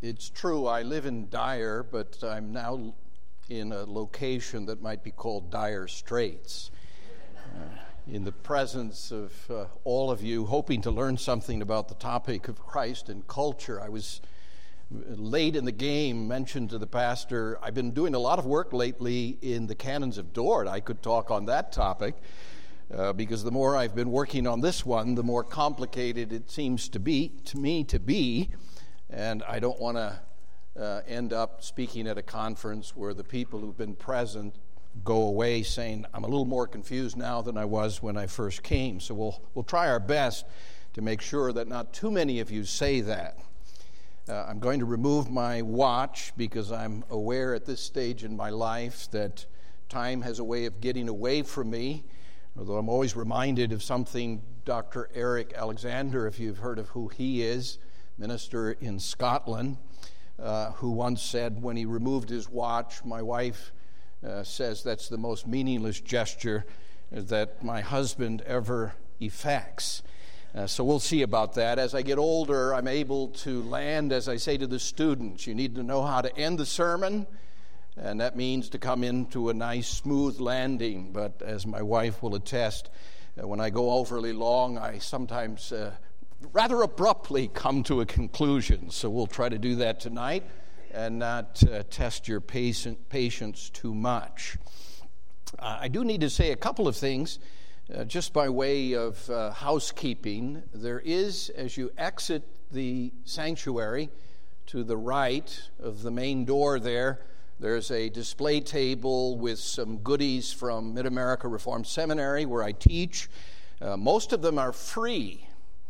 It's true, I live in Dyer, but I'm now in a location that might be called Dire Straits. In the presence of all of you, hoping to learn something about the topic of Christ and culture. I was late in the game, mentioned to the pastor, I've been doing a lot of work lately in the canons of Dort. I could talk on that topic, because the more I've been working on this one, the more complicated it seems to me, and I don't want to end up speaking at a conference where the people who've been present go away saying, I'm a little more confused now than I was when I first came. So we'll try our best to make sure that not too many of you say that. I'm going to remove my watch because I'm aware at this stage in my life that time has a way of getting away from me, although I'm always reminded of something Dr. Eric Alexander, if you've heard of who he is, minister in Scotland, who once said when he removed his watch, my wife says that's the most meaningless gesture that my husband ever effects. So we'll see about that. As I get older, I'm able to land, as I say to the students, you need to know how to end the sermon, and that means to come into a nice, smooth landing. But as my wife will attest, when I go overly long, I sometimes rather abruptly come to a conclusion. So we'll try to do that tonight and not test your patience too much. I do need to say a couple of things. Just by way of housekeeping, there is, as you exit the sanctuary to the right of the main door there's a display table with some goodies from Mid-America Reformed Seminary where I teach. Most of them are free,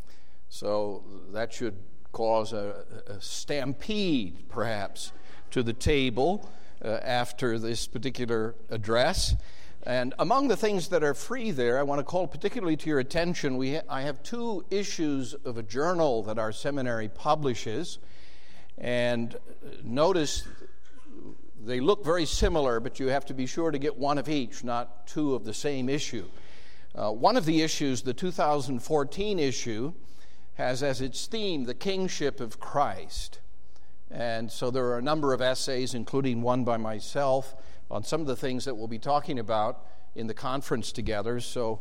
so that should cause a stampede, perhaps, to the table after this particular address. And among the things that are free there, I want to call particularly to your attention, I have 2 issues of a journal that our seminary publishes. And notice they look very similar, but you have to be sure to get one of each, not 2 of the same issue. One of the issues, the 2014 issue, has as its theme the kingship of Christ. And so there are a number of essays, including one by myself, on some of the things that we'll be talking about in the conference together. So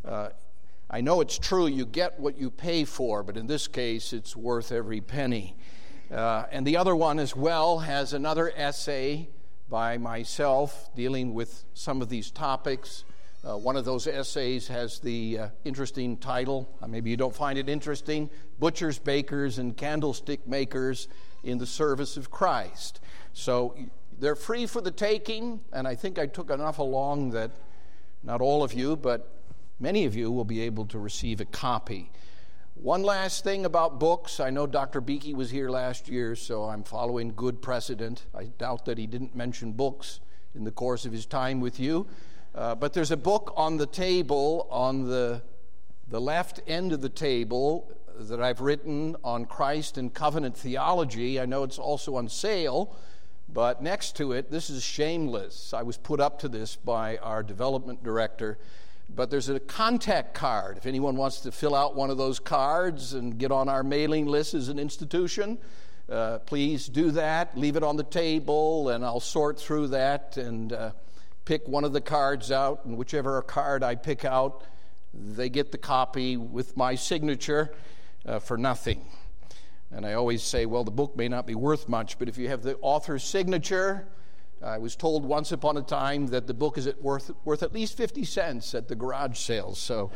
I know it's true, you get what you pay for, but in this case, it's worth every penny. And the other one as well has another essay by myself dealing with some of these topics. One of those essays has the interesting title, maybe you don't find it interesting, Butchers, Bakers, and Candlestick Makers in the Service of Christ. So they're free for the taking, and I think I took enough along that not all of you, but many of you will be able to receive a copy. One last thing about books. I know Dr. Beakey was here last year, so I'm following good precedent. I doubt that he didn't mention books in the course of his time with you. But there's a book on the table, on the left end of the table, that I've written on Christ and covenant theology. I know it's also on sale, but next to it, this is shameless. I was put up to this by our development director, but there's a contact card. If anyone wants to fill out one of those cards and get on our mailing list as an institution, please do that. Leave it on the table, and I'll sort through that and pick one of the cards out, and whichever card I pick out, they get the copy with my signature for nothing. And I always say, well, the book may not be worth much, but if you have the author's signature, I was told once upon a time that the book is worth at least 50 cents at the garage sales. So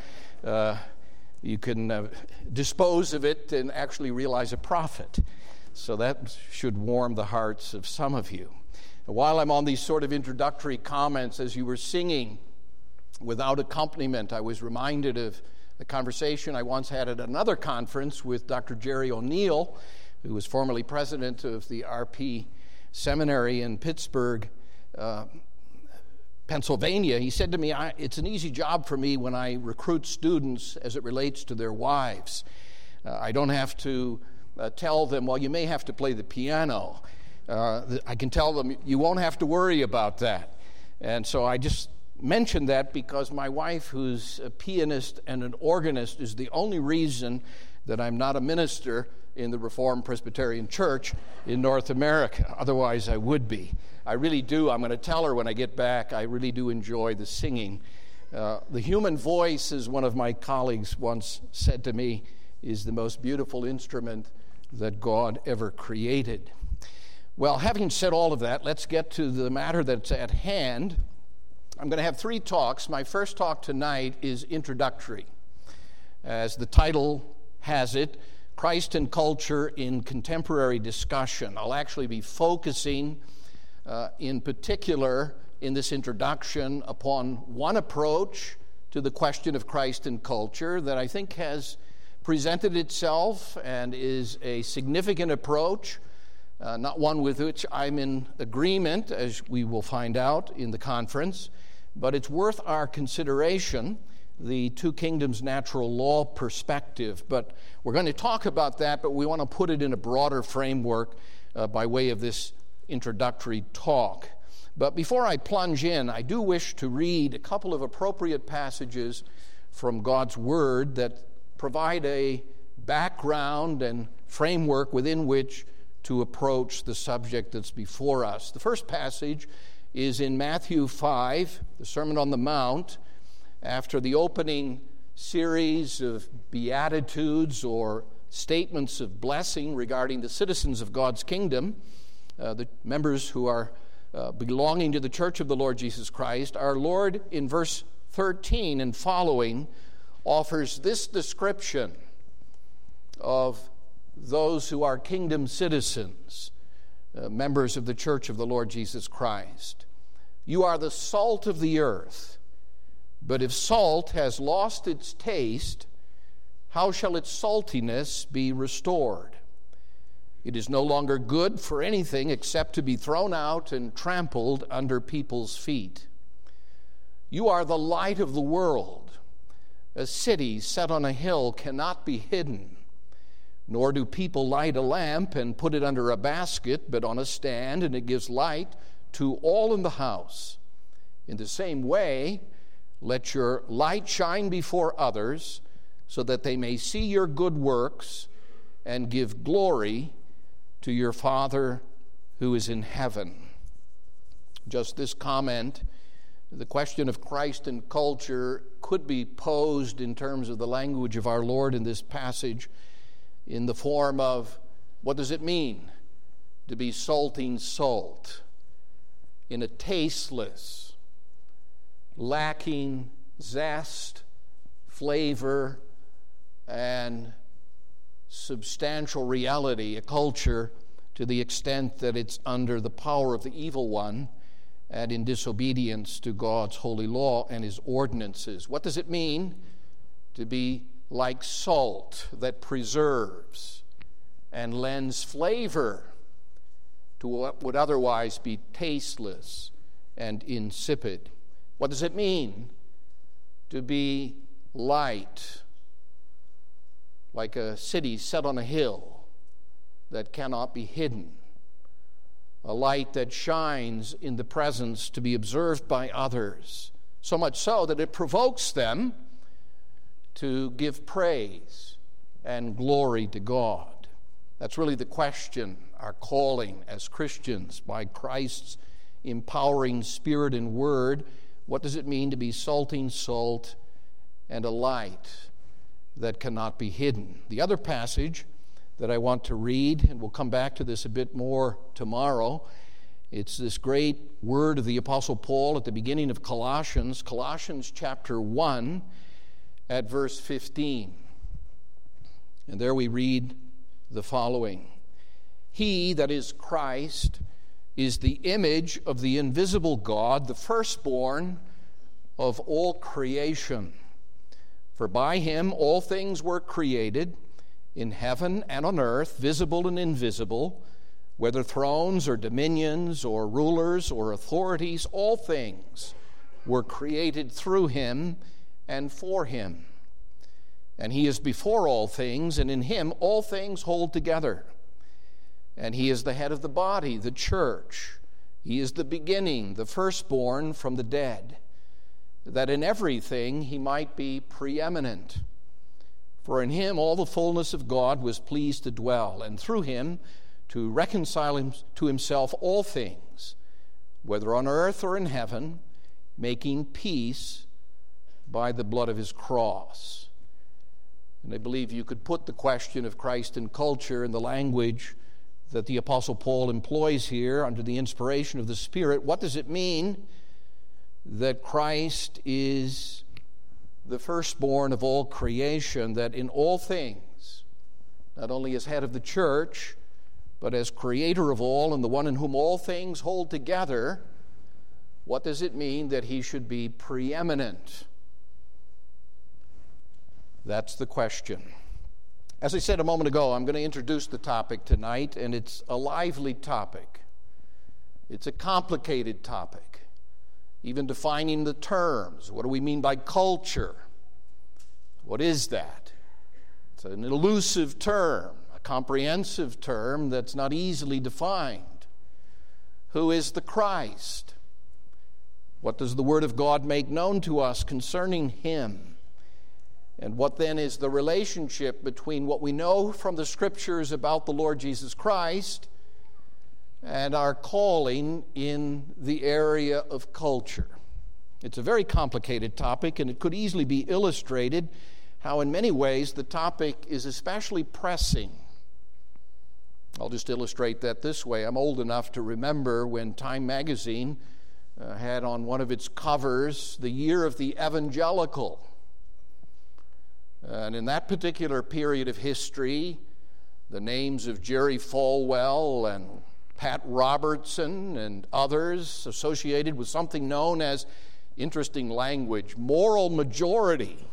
you can dispose of it and actually realize a profit. So that should warm the hearts of some of you. While I'm on these sort of introductory comments, as you were singing without accompaniment, I was reminded of the conversation I once had at another conference with Dr. Jerry O'Neill, who was formerly president of the RP Seminary in Pittsburgh, Pennsylvania. He said to me, it's an easy job for me when I recruit students as it relates to their wives. I don't have to tell them, well, you may have to play the piano. I can tell them, you won't have to worry about that. And so I just mention that because my wife, who's a pianist and an organist, is the only reason that I'm not a minister in the Reformed Presbyterian Church in North America. Otherwise, I would be. I really do. I'm going to tell her when I get back, I really do enjoy the singing. The human voice, as one of my colleagues once said to me, is the most beautiful instrument that God ever created. Well, having said all of that, let's get to the matter that's at hand. I'm going to have 3 talks. My first talk tonight is introductory. As the title has it, Christ and Culture in Contemporary Discussion. I'll actually be focusing in particular in this introduction upon one approach to the question of Christ and culture that I think has presented itself and is a significant approach, not one with which I'm in agreement, as we will find out in the conference, but it's worth our consideration, the Two Kingdoms natural law perspective. But we're going to talk about that, but we want to put it in a broader framework by way of this introductory talk. But before I plunge in, I do wish to read a couple of appropriate passages from God's Word that provide a background and framework within which to approach the subject that's before us. The first passage is in Matthew 5, the Sermon on the Mount, after the opening series of beatitudes or statements of blessing regarding the citizens of God's kingdom, the members who are belonging to the Church of the Lord Jesus Christ. Our Lord, in verse 13 and following, offers this description of those who are kingdom citizens, members of the Church of the Lord Jesus Christ. You are the salt of the earth, but if salt has lost its taste, how shall its saltiness be restored? It is no longer good for anything except to be thrown out and trampled under people's feet. You are the light of the world. A city set on a hill cannot be hidden, nor do people light a lamp and put it under a basket, but on a stand, and it gives light to all in the house. In the same way, let your light shine before others, so that they may see your good works and give glory to your Father who is in heaven. Just this comment, the question of Christ and culture could be posed in terms of the language of our Lord in this passage in the form of, what does it mean to be salting salt in a tasteless, lacking zest, flavor, and substantial reality, a culture to the extent that it's under the power of the evil one and in disobedience to God's holy law and his ordinances. What does it mean to be like salt that preserves and lends flavor to what would otherwise be tasteless and insipid? What does it mean to be light, like a city set on a hill that cannot be hidden, a light that shines in the presence to be observed by others, so much so that it provokes them to give praise and glory to God? That's really the question, our calling as Christians by Christ's empowering Spirit and Word. What does it mean to be salting salt and a light that cannot be hidden? The other passage that I want to read, and we'll come back to this a bit more tomorrow, it's this great word of the Apostle Paul at the beginning of Colossians chapter 1 at verse 15. And there we read the following: He, that is Christ, is the image of the invisible God, the firstborn of all creation. For by him all things were created, in heaven and on earth, visible and invisible, whether thrones or dominions or rulers or authorities, all things were created through him and for him. And he is before all things, and in him all things hold together. And he is the head of the body, the church. He is the beginning, the firstborn from the dead, that in everything he might be preeminent. For in him all the fullness of God was pleased to dwell, and through him to reconcile him to himself all things, whether on earth or in heaven, making peace by the blood of his cross. And I believe you could put the question of Christ and culture in the language that the Apostle Paul employs here under the inspiration of the Spirit. What does it mean that Christ is the firstborn of all creation, that in all things, not only as head of the church, but as creator of all and the one in whom all things hold together, what does it mean that he should be preeminent? That's the question. As I said a moment ago, I'm going to introduce the topic tonight, and it's a lively topic. It's a complicated topic. Even defining the terms. What do we mean by culture? What is that? It's an elusive term, a comprehensive term that's not easily defined. Who is the Christ? What does the Word of God make known to us concerning him? And what then is the relationship between what we know from the Scriptures about the Lord Jesus Christ and our calling in the area of culture? It's a very complicated topic, and it could easily be illustrated how in many ways the topic is especially pressing. I'll just illustrate that this way. I'm old enough to remember when Time magazine had on one of its covers the year of the evangelical. And in that particular period of history, the names of Jerry Falwell and Pat Robertson and others associated with something known as, interesting language, moral majority,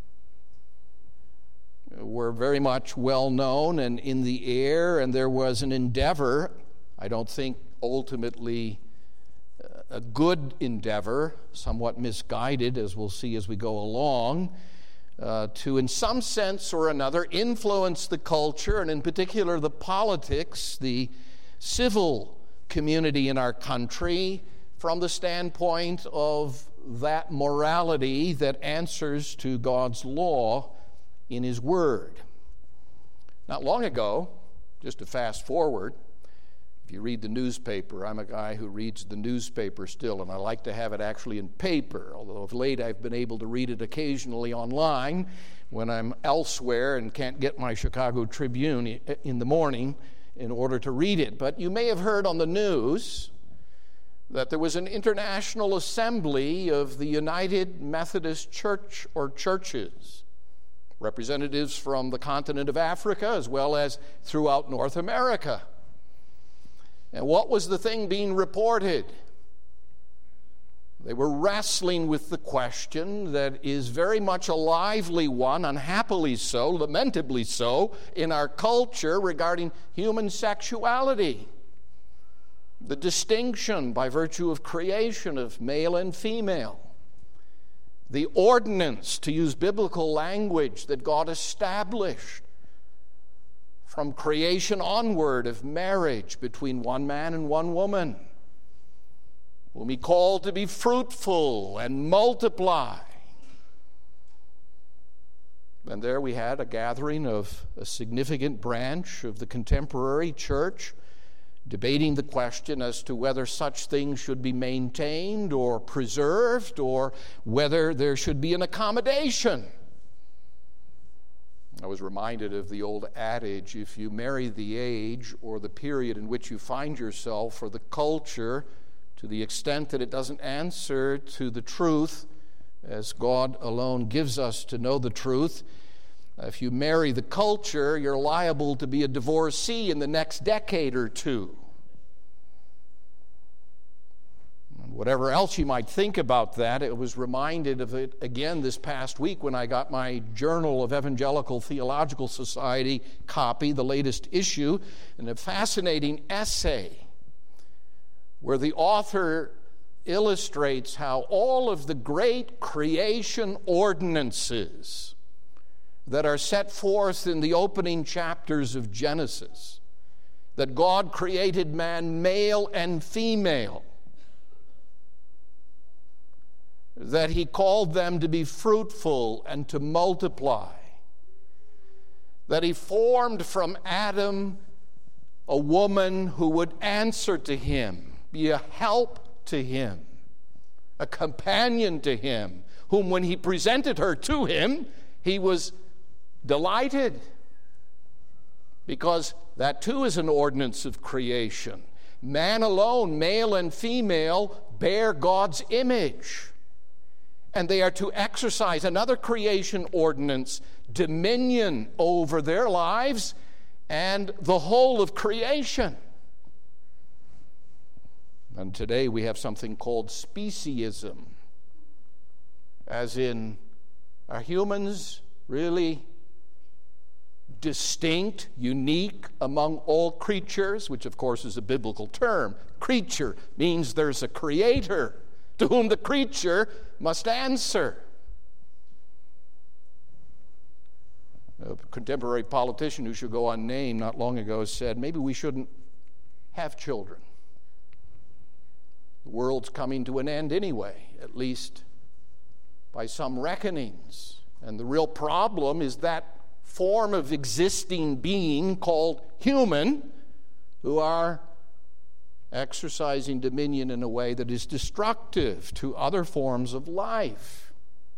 were very much well known and in the air, and there was an endeavor, I don't think ultimately a good endeavor, somewhat misguided, as we'll see as we go along, to, in some sense or another, influence the culture, and in particular the politics, the civil community in our country, from the standpoint of that morality that answers to God's law in his Word. Not long ago, just to fast forward, if you read the newspaper, I'm a guy who reads the newspaper still, and I like to have it actually in paper, although of late I've been able to read it occasionally online when I'm elsewhere and can't get my Chicago Tribune in the morning in order to read it. But you may have heard on the news that there was an international assembly of the United Methodist Church or churches, representatives from the continent of Africa as well as throughout North America. And what was the thing being reported? They were wrestling with the question that is very much a lively one, unhappily so, lamentably so, in our culture regarding human sexuality. The distinction by virtue of creation of male and female. The ordinance, to use biblical language, that God established from creation onward of marriage between one man and one woman, whom he called to be fruitful and multiply. And there we had a gathering of a significant branch of the contemporary church debating the question as to whether such things should be maintained or preserved, or whether there should be an accommodation. I was reminded of the old adage, if you marry the age or the period in which you find yourself, or the culture, to the extent that it doesn't answer to the truth, as God alone gives us to know the truth, if you marry the culture, you're liable to be a divorcee in the next decade or two. Whatever else you might think about that, it was reminded of it again this past week when I got my Journal of Evangelical Theological Society copy, the latest issue, and a fascinating essay where the author illustrates how all of the great creation ordinances that are set forth in the opening chapters of Genesis, that God created man male and female, that he called them to be fruitful and to multiply, that he formed from Adam a woman who would answer to him, be a help to him, a companion to him, whom when he presented her to him, he was delighted, because that too is an ordinance of creation. Man alone, male and female, bear God's image, and they are to exercise another creation ordinance, dominion over their lives and the whole of creation. And today we have something called speciesism, as in, are humans really distinct, unique among all creatures, which of course is a biblical term. Creature means there's a creator to whom the creature must answer. A contemporary politician who should go unnamed not long ago said, maybe we shouldn't have children. The world's coming to an end anyway, at least by some reckonings. And the real problem is that form of existing being called human, who are exercising dominion in a way that is destructive to other forms of life.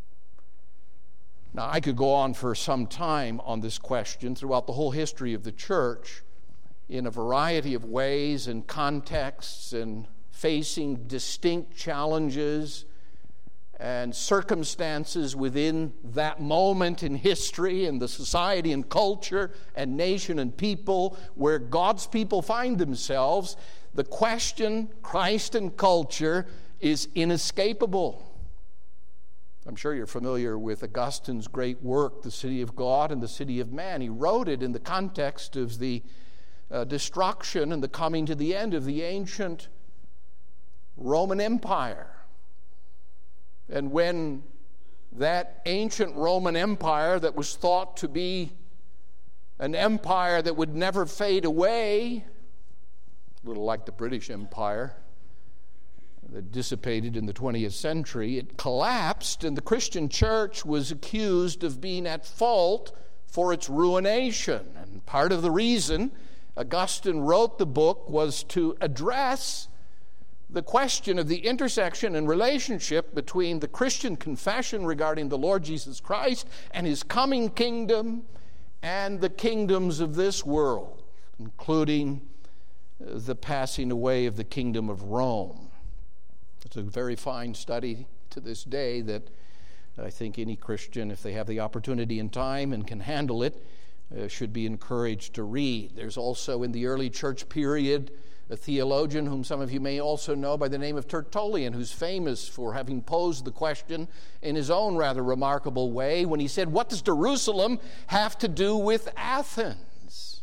Now, I could go on for some time on this question throughout the whole history of the church in a variety of ways and contexts, and facing distinct challenges and circumstances within that moment in history and the society and culture and nation and people where God's people find themselves. The question, Christ and culture, is inescapable. I'm sure you're familiar with Augustine's great work, The City of God and the City of Man. He wrote it in the context of the destruction and the coming to the end of the ancient Roman Empire. And when that ancient Roman Empire that was thought to be an empire that would never fade away, a little like the British Empire that dissipated in the 20th century, it collapsed, and the Christian church was accused of being at fault for its ruination. And part of the reason Augustine wrote the book was to address the question of the intersection and relationship between the Christian confession regarding the Lord Jesus Christ and his coming kingdom and the kingdoms of this world, including the passing away of the kingdom of Rome. It's a very fine study to this day that I think any Christian, if they have the opportunity and time and can handle it, should be encouraged to read. There's also in the early church period a theologian whom some of you may also know by the name of Tertullian, who's famous for having posed the question in his own rather remarkable way when he said, what does Jerusalem have to do with Athens?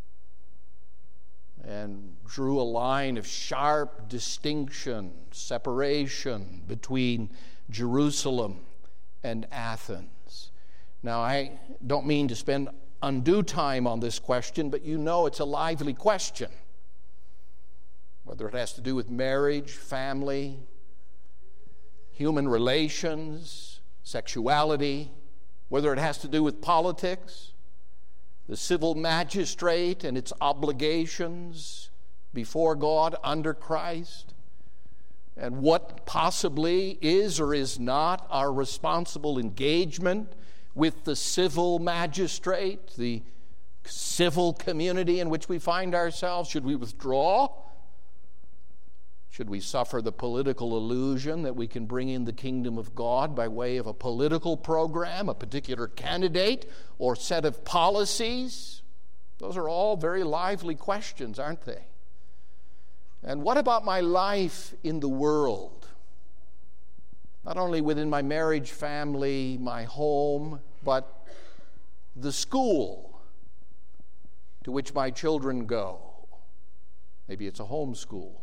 And drew a line of sharp distinction, separation between Jerusalem and Athens. Now, I don't mean to spend undue time on this question, but you know it's a lively question. Whether it has to do with marriage, family, human relations, sexuality, whether it has to do with politics, the civil magistrate and its obligations before God under Christ, and what possibly is or is not our responsible engagement with the civil magistrate, the civil community in which we find ourselves. Should we withdraw? Should we suffer the political illusion that we can bring in the kingdom of God by way of a political program, a particular candidate, or set of policies? Those are all very lively questions, aren't they? And what about my life in the world? Not only within my marriage, family, my home, but the school to which my children go. Maybe it's a home school.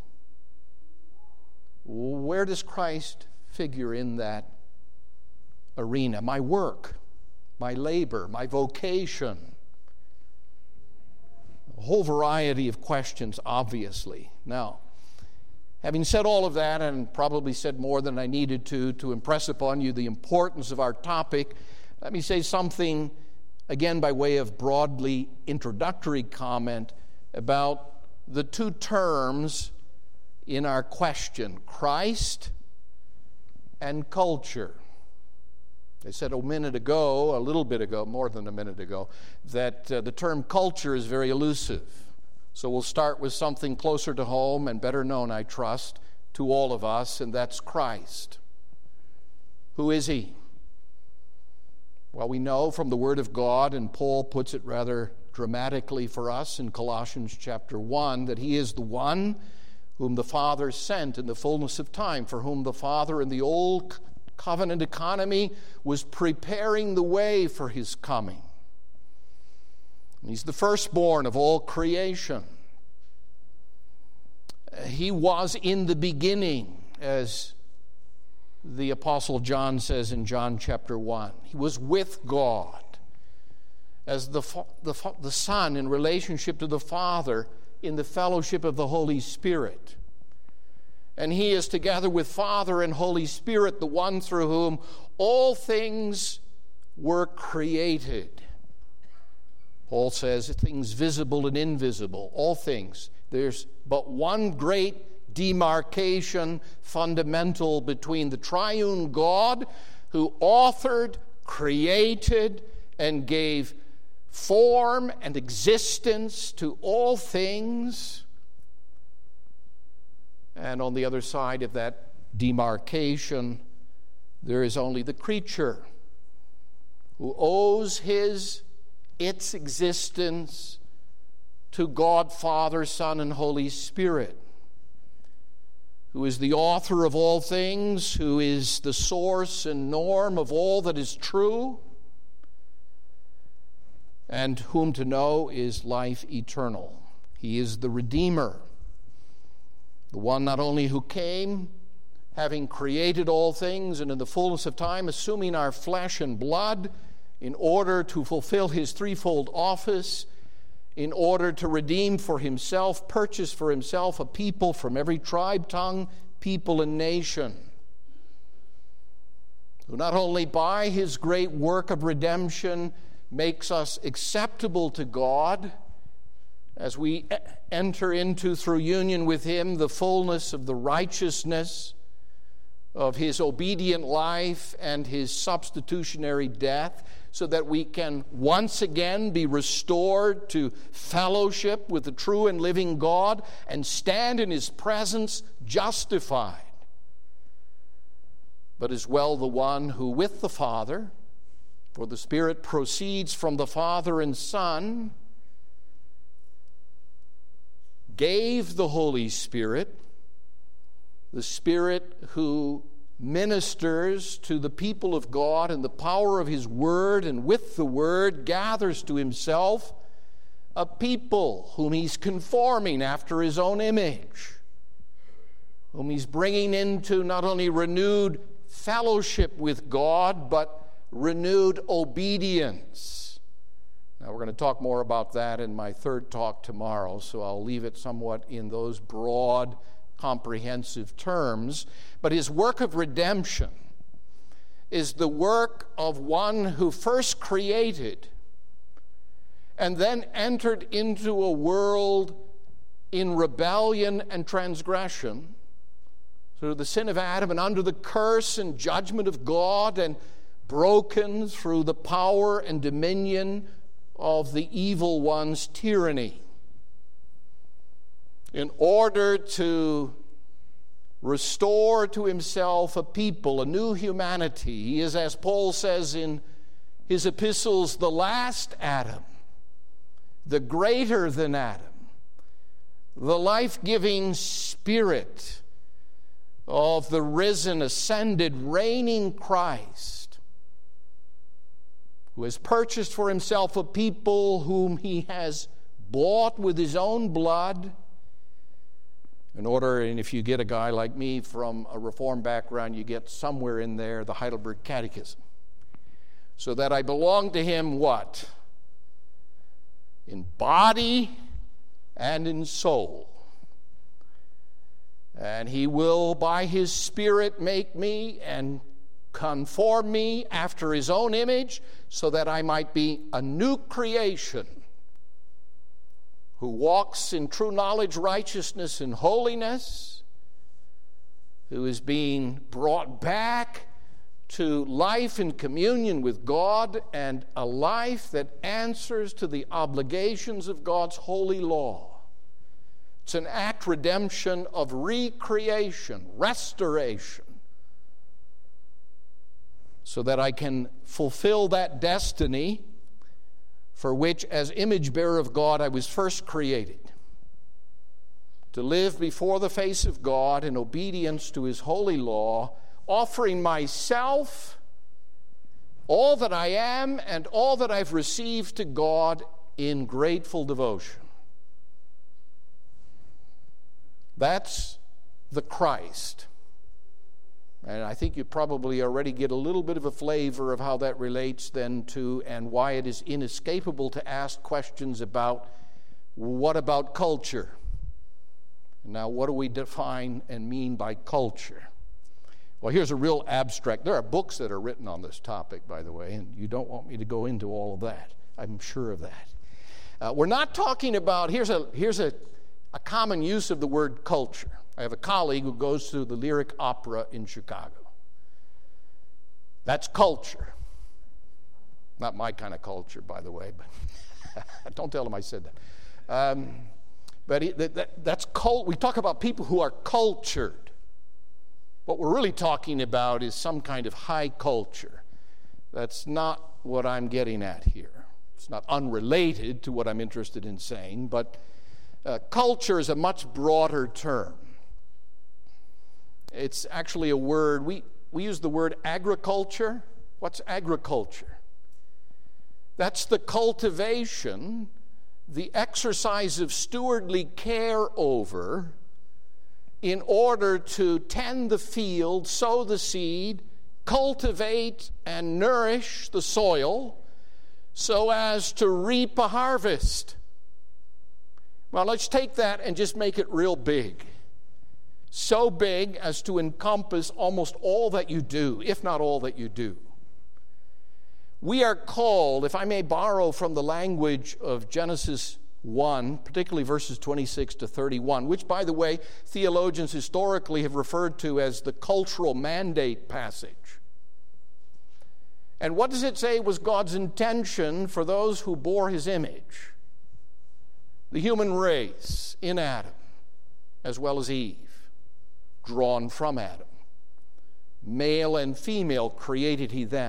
Where does Christ figure in that arena? My work, my labor, my vocation. A whole variety of questions, obviously. Now, Having said all of that, and probably said more than I needed to impress upon you the importance of our topic, let me say something, again by way of broadly introductory comment, about the two terms in our question, Christ and culture. I said a little bit ago, more than a minute ago, that the term culture is very elusive. So we'll start with something closer to home and better known, I trust, to all of us, and that's Christ. Who is he? Well, we know from the Word of God, and Paul puts it rather dramatically for us in Colossians chapter 1, that he is the one whom the Father sent in the fullness of time, for whom the Father in the old covenant economy was preparing the way for his coming. He's the firstborn of all creation. He was in the beginning, as the Apostle John says in John chapter 1. He was with God as the Son in relationship to the Father in the fellowship of the Holy Spirit. And he is together with Father and Holy Spirit, the one through whom all things were created. Paul says things visible and invisible, all things. There's but one great demarcation, fundamental, between the triune God who authored, created, and gave form and existence to all things, and on the other side of that demarcation, there is only the creature who owes its existence to God, Father, Son, and Holy Spirit, who is the author of all things, who is the source and norm of all that is true, and whom to know is life eternal. He is the Redeemer, the one not only who came, having created all things, and in the fullness of time, assuming our flesh and blood, in order to fulfill his threefold office, in order to redeem for himself, purchase for himself a people from every tribe, tongue, people, and nation, who not only by his great work of redemption makes us acceptable to God as we enter into, through union with him, the fullness of the righteousness of his obedient life and his substitutionary death, so that we can once again be restored to fellowship with the true and living God and stand in his presence justified, but as well the one who with the Father, for the Spirit proceeds from the Father and Son, gave the Holy Spirit, the Spirit who ministers to the people of God in the power of his word, and with the word gathers to himself a people whom he's conforming after his own image, whom he's bringing into not only renewed fellowship with God, but renewed obedience. Now, we're going to talk more about that in my third talk tomorrow, so I'll leave it somewhat in those broad, comprehensive terms. But his work of redemption is the work of one who first created and then entered into a world in rebellion and transgression through the sin of Adam and under the curse and judgment of God, and broken through the power and dominion of the evil one's tyranny, in order to restore to himself a people, a new humanity. He is, as Paul says in his epistles, the last Adam, the greater than Adam, the life-giving Spirit of the risen, ascended, reigning Christ, who has purchased for himself a people whom he has bought with his own blood, in order, and if you get a guy like me from a Reformed background, you get somewhere in there the Heidelberg Catechism, so that I belong to him what? In body and in soul. And He will, by His Spirit, make me and conform me after His own image, so that I might be a new creation who walks in true knowledge, righteousness, and holiness, who is being brought back to life in communion with God and a life that answers to the obligations of God's holy law. It's an act redemption of recreation, restoration, so that I can fulfill that destiny for which, as image bearer of God, I was first created. To live before the face of God in obedience to His holy law, offering myself, all that I am and all that I've received to God in grateful devotion. That's the Christ. And I think you probably already get a little bit of a flavor of how that relates then to, and why it is inescapable to ask questions about, what about culture? Now, what do we define and mean by culture? Well, here's a real abstract. There are books that are written on this topic, by the way, and you don't want me to go into all of that. I'm sure of that. We're not talking about, here's a common use of the word culture. I have a colleague who goes to the Lyric Opera in Chicago. That's culture. Not my kind of culture, by the way, but don't tell him I said that. That's cult. We talk about people who are cultured. What we're really talking about is some kind of high culture. That's not what I'm getting at here. It's not unrelated to what I'm interested in saying, but culture is a much broader term. It's actually a word, we use the word agriculture. What's agriculture? That's the cultivation, the exercise of stewardly care over, in order to tend the field, sow the seed, cultivate and nourish the soil, so as to reap a harvest. Well, let's take that and just make it real big. So big as to encompass almost all that you do, if not all that you do. We are called, if I may borrow from the language of Genesis 1, particularly verses 26 to 31, which, by the way, theologians historically have referred to as the cultural mandate passage. And what does it say was God's intention for those who bore His image? The human race in Adam, as well as Eve, drawn from Adam. Male and female created He them.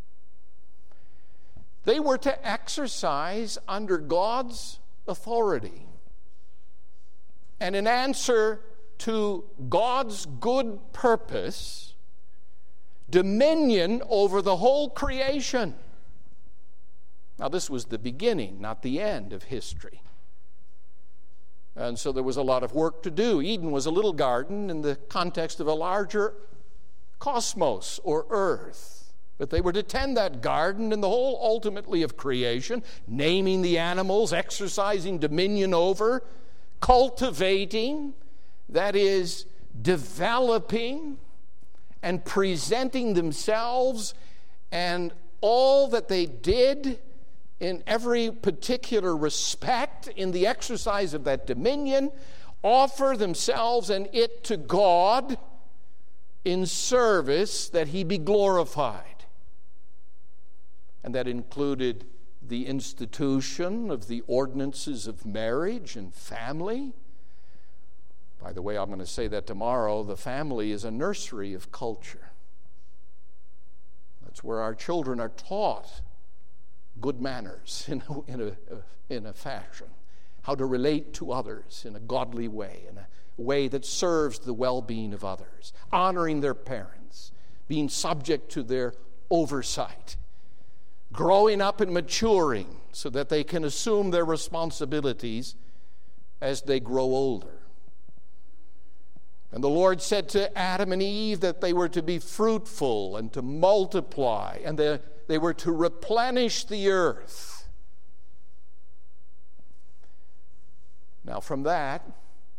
They were to exercise under God's authority. And in answer to God's good purpose, dominion over the whole creation. Now, this was the beginning, not the end of history. And so there was a lot of work to do. Eden was a little garden in the context of a larger cosmos or earth. But they were to tend that garden and the whole ultimately of creation, naming the animals, exercising dominion over, cultivating, that is, developing and presenting themselves, and all that they did in every particular respect in the exercise of that dominion, offer themselves and it to God in service that He be glorified. And that included the institution of the ordinances of marriage and family. By the way, I'm going to say that tomorrow. The family is a nursery of culture. That's where our children are taught good manners in a fashion, how to relate to others in a godly way, in a way that serves the well-being of others, honoring their parents, being subject to their oversight, growing up and maturing so that they can assume their responsibilities as they grow older. And the Lord said to Adam and Eve that they were to be fruitful and to multiply, and they were to replenish the earth. Now, from that,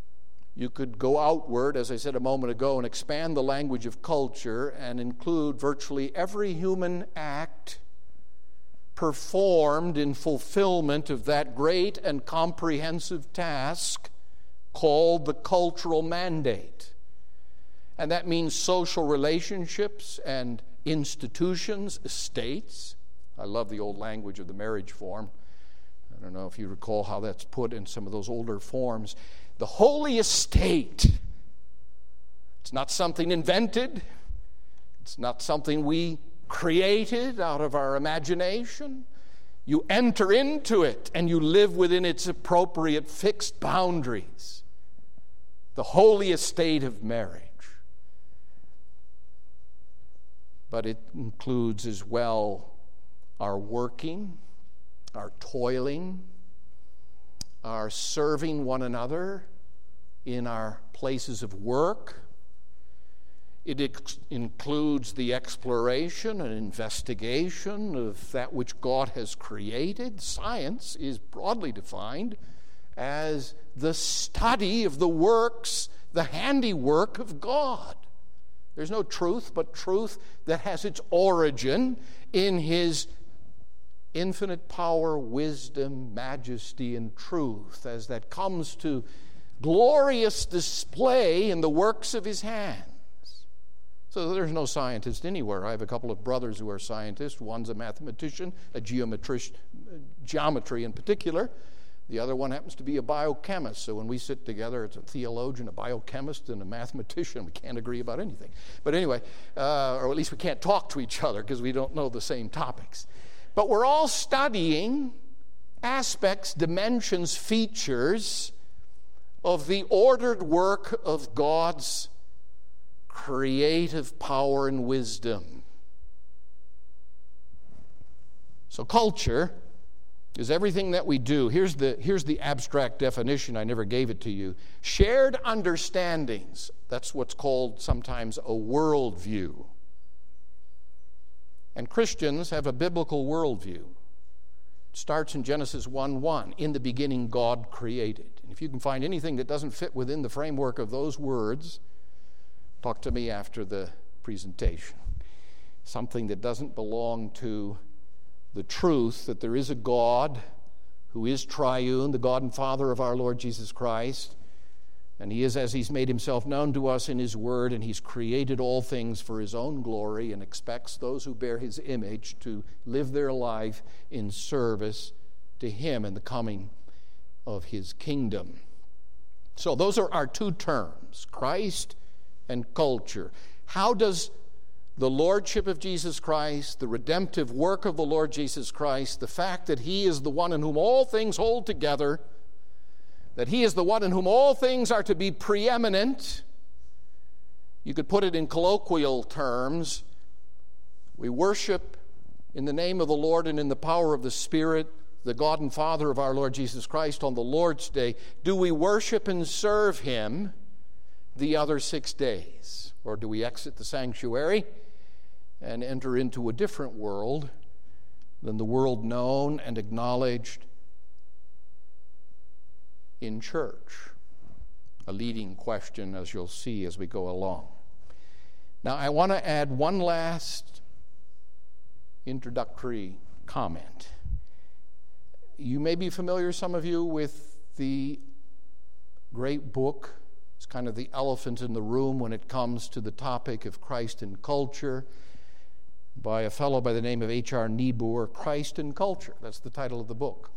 You could go outward, as I said a moment ago, and expand the language of culture and include virtually every human act performed in fulfillment of that great and comprehensive task called the cultural mandate. And that means social relationships and institutions, estates. I love the old language of the marriage form. I don't know if you recall how that's put in some of those older forms. The holy estate. It's not something invented. It's not something we created out of our imagination. You enter into it and you live within its appropriate fixed boundaries. The holy estate of marriage. But it includes as well our working, our toiling, our serving one another in our places of work. It includes the exploration and investigation of that which God has created. Science is broadly defined as the study of the works, the handiwork of God. There's no truth but truth that has its origin in His infinite power, wisdom, majesty, and truth as that comes to glorious display in the works of His hands. So there's no scientist anywhere. I have a couple of brothers who are scientists. One's a mathematician, a geometry in particular. The other one happens to be a biochemist. So when we sit together, it's a theologian, a biochemist, and a mathematician. We can't agree about anything. But anyway, or at least we can't talk to each other because we don't know the same topics. But we're all studying aspects, dimensions, features of the ordered work of God's creative power and wisdom. So culture is everything that we do. Here's the abstract definition. I never gave it to you. Shared understandings. That's what's called sometimes a worldview. And Christians have a biblical worldview. It starts in Genesis 1:1. In the beginning, God created. And if you can find anything that doesn't fit within the framework of those words, talk to me after the presentation. Something that doesn't belong to the truth that there is a God who is triune, the God and Father of our Lord Jesus Christ, and He is as He's made Himself known to us in His Word, and He's created all things for His own glory and expects those who bear His image to live their life in service to Him in the coming of His kingdom. So those are our two terms, Christ and culture. How does the lordship of Jesus Christ, the redemptive work of the Lord Jesus Christ, the fact that He is the one in whom all things hold together, that He is the one in whom all things are to be preeminent. You could put it in colloquial terms. We worship in the name of the Lord and in the power of the Spirit, the God and Father of our Lord Jesus Christ on the Lord's Day. Do we worship and serve Him the other 6 days? Or do we exit the sanctuary and enter into a different world than the world known and acknowledged in church? A leading question, as you'll see as we go along. Now, I want to add one last introductory comment. You may be familiar, some of you, with the great book. It's kind of the elephant in the room when it comes to the topic of Christ and culture, by a fellow by the name of H.R. Niebuhr, Christ and Culture. That's the title of the book.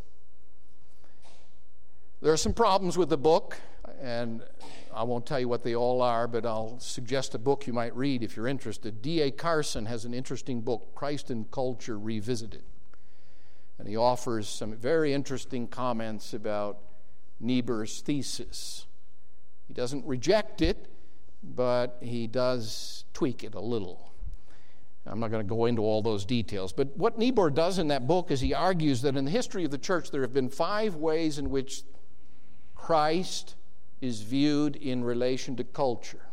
There are some problems with the book, and I won't tell you what they all are, but I'll suggest a book you might read if you're interested. D.A. Carson has an interesting book, Christ and Culture Revisited. And he offers some very interesting comments about Niebuhr's thesis. He doesn't reject it, but he does tweak it a little. I'm not going to go into all those details. But what Niebuhr does in that book is he argues that in the history of the church there have been 5 ways in which Christ is viewed in relation to culture.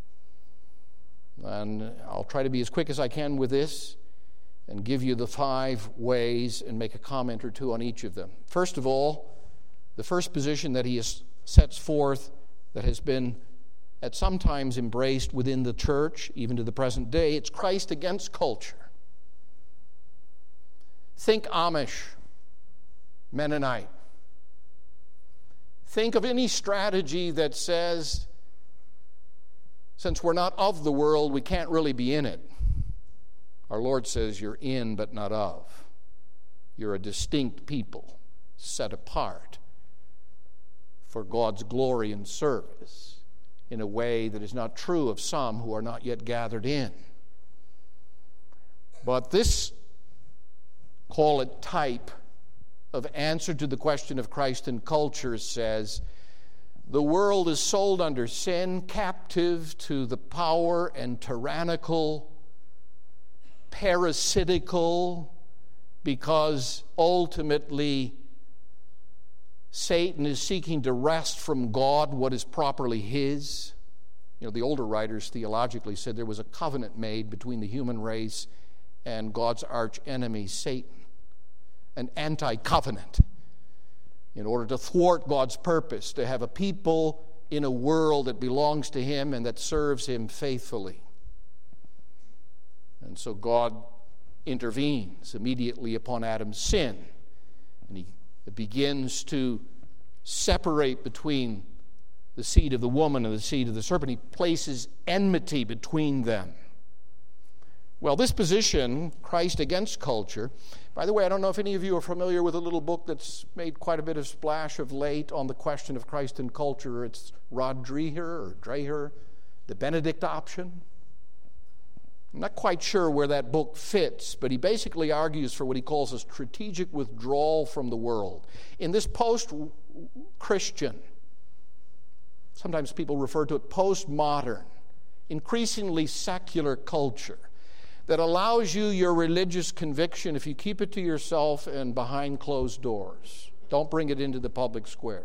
And I'll try to be as quick as I can with this and give you the 5 ways and make a comment or two on each of them. First of all, the first position that he sets forth that has been at some times embraced within the church, even to the present day. It's Christ against culture. Think Amish, Mennonite. Think of any strategy that says, since we're not of the world, we can't really be in it. Our Lord says you're in but not of. You're a distinct people, set apart for God's glory and service in a way that is not true of some who are not yet gathered in. But this, call it type of answer to the question of Christ and culture, says the world is sold under sin, captive to the power and tyrannical, parasitical, because ultimately Satan is seeking to wrest from God what is properly his. You know, the older writers theologically said there was a covenant made between the human race and God's arch enemy, Satan. An anti-covenant in order to thwart God's purpose, to have a people in a world that belongs to him and that serves him faithfully. And so God intervenes immediately upon Adam's sin, and he begins to separate between the seed of the woman and the seed of the serpent. He places enmity between them. Well, this position, Christ against culture, by the way, I don't know if any of you are familiar with a little book that's made quite a bit of splash of late on the question of Christ and culture. It's Rod Dreher, The Benedict Option. I'm not quite sure where that book fits, but he basically argues for what he calls a strategic withdrawal from the world. In this post-Christian, sometimes people refer to it postmodern, increasingly secular culture, that allows you your religious conviction if you keep it to yourself and behind closed doors. Don't bring it into the public square.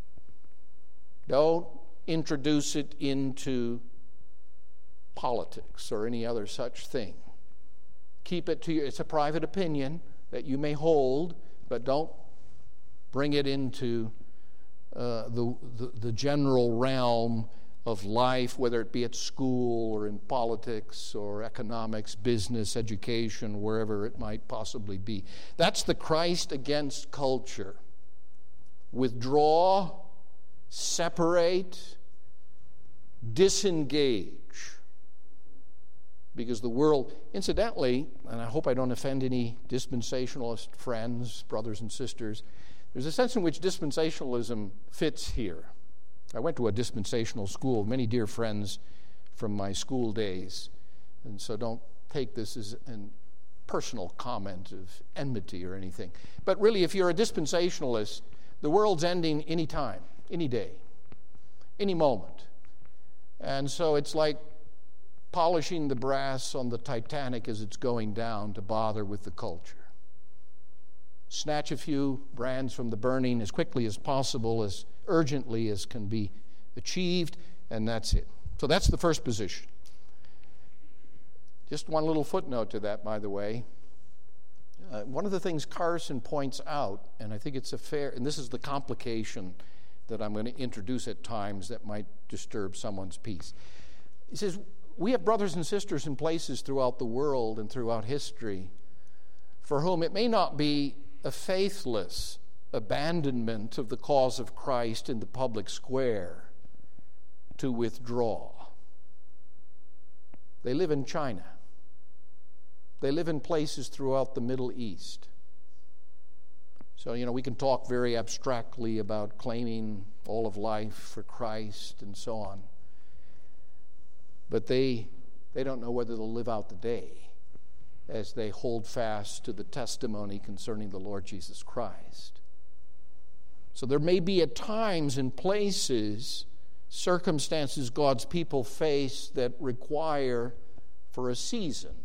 Don't introduce it into politics or any other such thing. Keep it to you. It's a private opinion that you may hold, but don't bring it into the general realm of life, whether it be at school or in politics or economics, business, education, wherever it might possibly be. That's the Christ against culture. Withdraw, separate, disengage. Because the world, incidentally, and I hope I don't offend any dispensationalist friends, brothers and sisters, there's a sense in which dispensationalism fits here. I went to a dispensational school, many dear friends from my school days, and so don't take this as a personal comment of enmity or anything. But really, if you're a dispensationalist, the world's ending any time, any day, any moment. And so it's like polishing the brass on the Titanic as it's going down to bother with the culture. Snatch a few brands from the burning as quickly as possible, as urgently as can be achieved, and that's it. So that's the first position. Just one little footnote to that, by the way. One of the things Carson points out, and I think it's a fair, and this is the complication that I'm going to introduce at times that might disturb someone's peace. He says, we have brothers and sisters in places throughout the world and throughout history for whom it may not be a faithless abandonment of the cause of Christ in the public square to withdraw. They live in China. They live in places throughout the Middle East. So, we can talk very abstractly about claiming all of life for Christ and so on. But they don't know whether they'll live out the day as they hold fast to the testimony concerning the Lord Jesus Christ. So there may be at times and places, circumstances God's people face that require, for a season,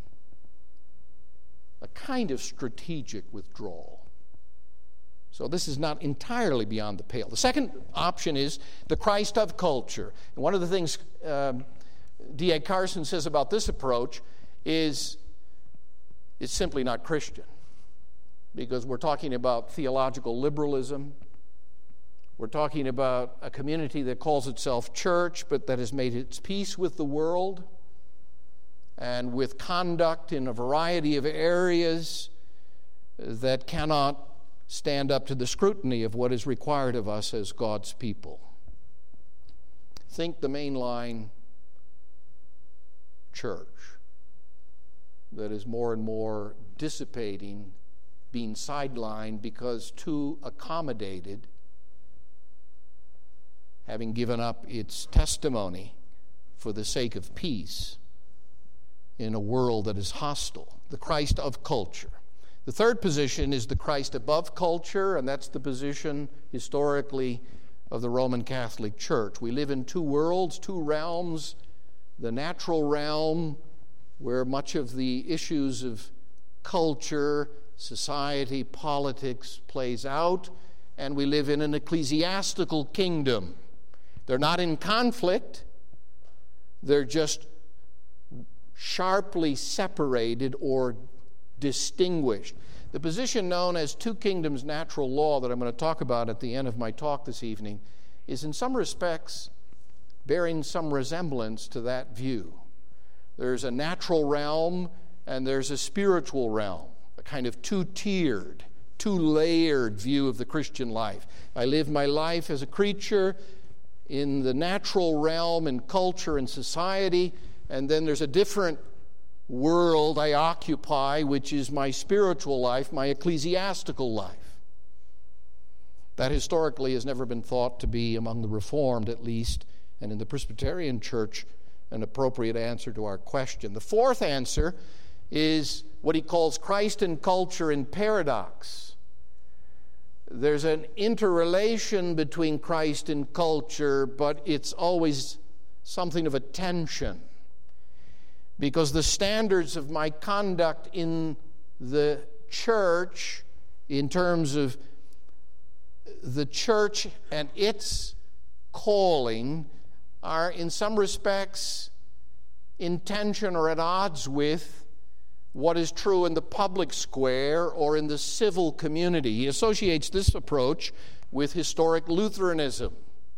a kind of strategic withdrawal. So this is not entirely beyond the pale. The second option is the Christ of culture. And one of the things D.A. Carson says about this approach is it's simply not Christian, because we're talking about theological liberalism. We're talking about a community that calls itself church, but that has made its peace with the world and with conduct in a variety of areas that cannot stand up to the scrutiny of what is required of us as God's people. Think the mainline church that is more and more dissipating, being sidelined because too accommodated, having given up its testimony for the sake of peace in a world that is hostile. The Christ of culture. The third position is the Christ above culture, and that's the position historically of the Roman Catholic Church. We live in two worlds, two realms. The natural realm, where much of the issues of culture, society, politics plays out, and we live in an ecclesiastical kingdom. They're not in conflict. They're just sharply separated or distinguished. The position known as two kingdoms natural law that I'm going to talk about at the end of my talk this evening is in some respects bearing some resemblance to that view. There's a natural realm and there's a spiritual realm, a kind of two-tiered, two-layered view of the Christian life. I live my life as a creature in the natural realm and culture and society, and then there's a different world I occupy, which is my spiritual life, my ecclesiastical life. That historically has never been thought to be, among the Reformed at least, and in the Presbyterian Church, an appropriate answer to our question. The fourth answer is what he calls Christ and culture in paradox. There's an interrelation between Christ and culture, but it's always something of a tension, because the standards of my conduct in the church, in terms of the church and its calling, are in some respects in tension or at odds with what is true in the public square or in the civil community. He associates this approach with historic Lutheranism.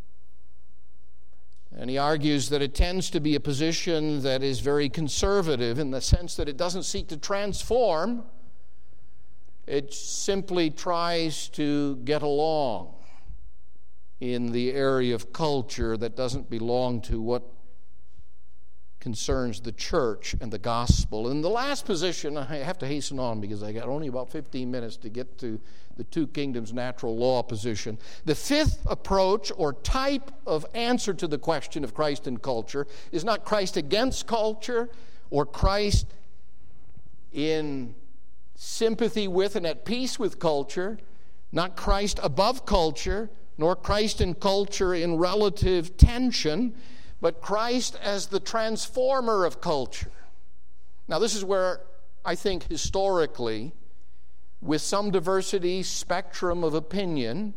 And he argues that it tends to be a position that is very conservative in the sense that it doesn't seek to transform. It simply tries to get along in the area of culture that doesn't belong to what concerns the church and the gospel. And the last position, I have to hasten on because I got only about 15 minutes to get to the two kingdoms natural law position. The fifth approach or type of answer to the question of Christ and culture is not Christ against culture or Christ in sympathy with and at peace with culture, not Christ above culture, nor Christ and culture in relative tension, but Christ as the transformer of culture. Now, this is where I think historically, with some diversity, spectrum of opinion,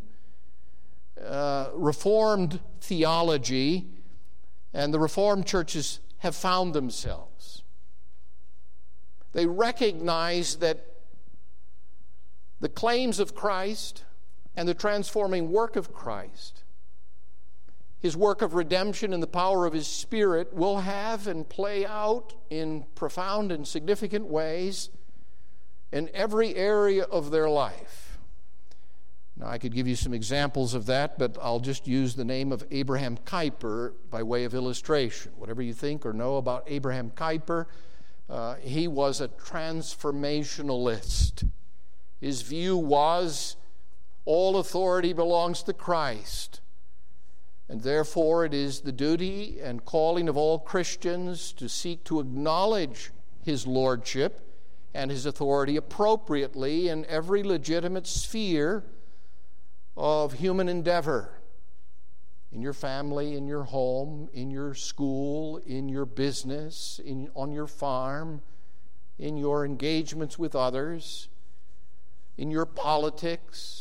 Reformed theology and the Reformed churches have found themselves. They recognize that the claims of Christ and the transforming work of Christ, his work of redemption and the power of his Spirit, will have and play out in profound and significant ways in every area of their life. Now, I could give you some examples of that, but I'll just use the name of Abraham Kuyper by way of illustration. Whatever you think or know about Abraham Kuyper, he was a transformationalist. His view was all authority belongs to Christ. And therefore, it is the duty and calling of all Christians to seek to acknowledge his lordship and his authority appropriately in every legitimate sphere of human endeavor. In your family, in your home, in your school, in your business, on your farm, in your engagements with others, in your politics,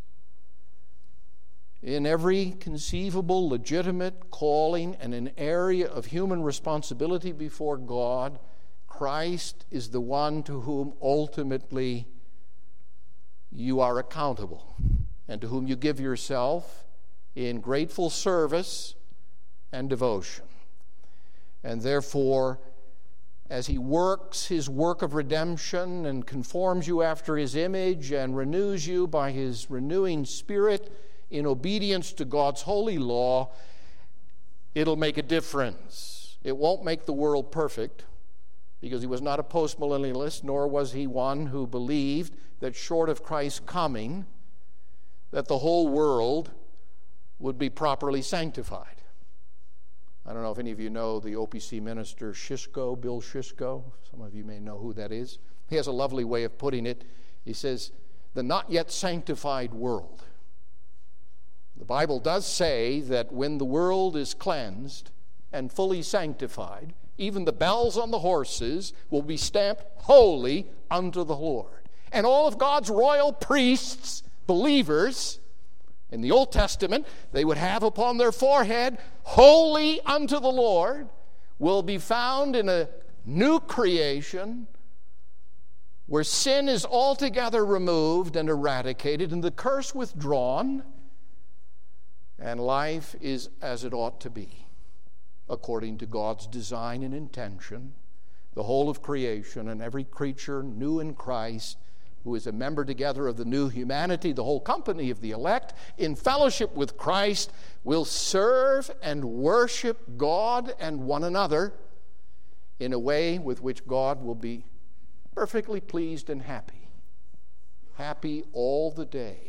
in every conceivable, legitimate calling and an area of human responsibility before God, Christ is the one to whom ultimately you are accountable and to whom you give yourself in grateful service and devotion. And therefore, as he works his work of redemption and conforms you after his image and renews you by his renewing Spirit in obedience to God's holy law, it'll make a difference. It won't make the world perfect, because he was not a postmillennialist, nor was he one who believed that short of Christ's coming, that the whole world would be properly sanctified. I don't know if any of you know the OPC minister Szyszko, Bill Szyszko. Some of you may know who that is. He has a lovely way of putting it. He says, the not yet sanctified world. The Bible does say that when the world is cleansed and fully sanctified, even the bells on the horses will be stamped holy unto the Lord. And all of God's royal priests, believers, in the Old Testament, they would have upon their forehead, holy unto the Lord, will be found in a new creation where sin is altogether removed and eradicated and the curse withdrawn, and life is as it ought to be, according to God's design and intention. The whole of creation and every creature new in Christ, who is a member together of the new humanity, the whole company of the elect, in fellowship with Christ, will serve and worship God and one another in a way with which God will be perfectly pleased and happy. Happy all the day.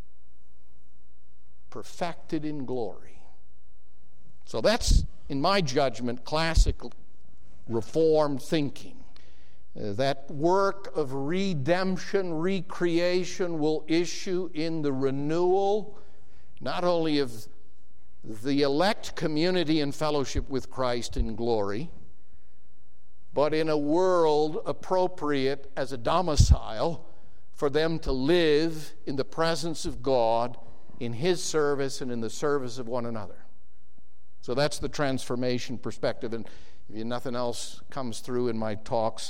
Perfected in glory. So that's, in my judgment, classical Reformed thinking. That work of redemption, recreation will issue in the renewal, not only of the elect community in fellowship with Christ in glory, but in a world appropriate as a domicile for them to live in the presence of God, in his service and in the service of one another. So that's the transformation perspective. And if nothing else comes through in my talks,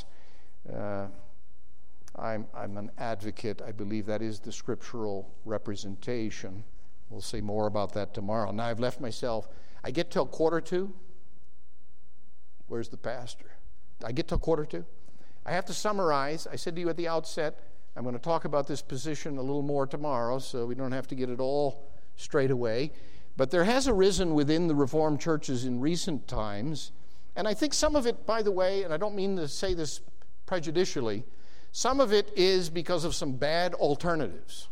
I'm an advocate. I believe that is the scriptural representation. We'll say more about that tomorrow. Now I've left myself. I get till 1:45. Where's the pastor? I get till 1:45. I have to summarize. I said to you at the outset, I'm going to talk about this position a little more tomorrow, so we don't have to get it all straight away. But there has arisen within the Reformed churches in recent times, and I think some of it, by the way, and I don't mean to say this prejudicially, some of it is because of some bad alternatives,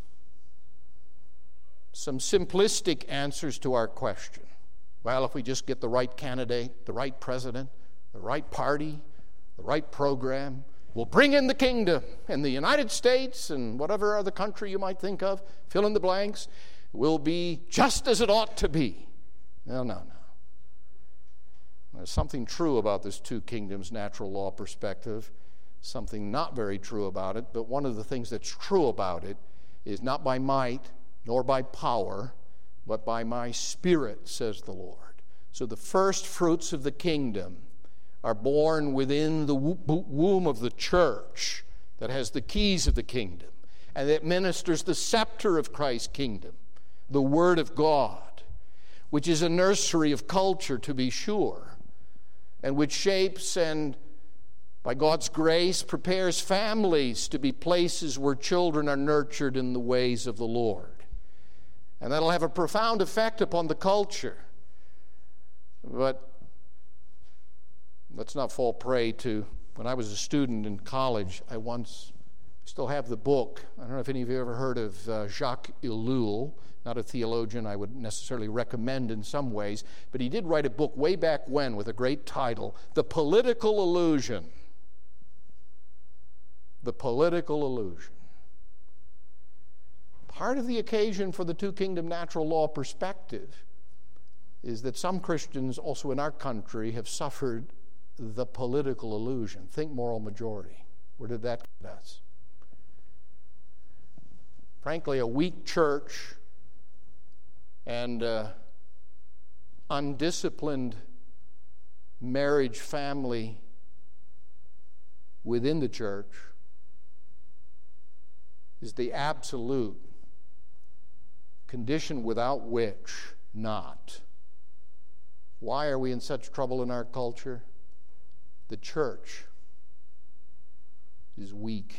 some simplistic answers to our question. Well, if we just get the right candidate, the right president, the right party, the right program, we'll bring in the kingdom, and the United States and whatever other country you might think of, fill in the blanks, will be just as it ought to be. No. There's something true about this two kingdoms natural law perspective, something not very true about it, but one of the things that's true about it is not by might nor by power, but by my Spirit, says the Lord. So the first fruits of the kingdom are born within the womb of the church that has the keys of the kingdom and that ministers the scepter of Christ's kingdom, the Word of God, which is a nursery of culture, to be sure, and which shapes and, by God's grace, prepares families to be places where children are nurtured in the ways of the Lord. And that'll have a profound effect upon the culture. But let's not fall prey to, when I was a student in college, I still have the book. I don't know if any of you ever heard of Jacques Ellul, not a theologian I would necessarily recommend in some ways, but he did write a book way back when with a great title, The Political Illusion. The Political Illusion. Part of the occasion for the two-kingdom natural law perspective is that some Christians also in our country have suffered the political illusion. Think moral majority. Where did that get us? Frankly, a weak church and undisciplined marriage family within the church is the absolute condition without which not. Why are we in such trouble in our culture? The church is weak.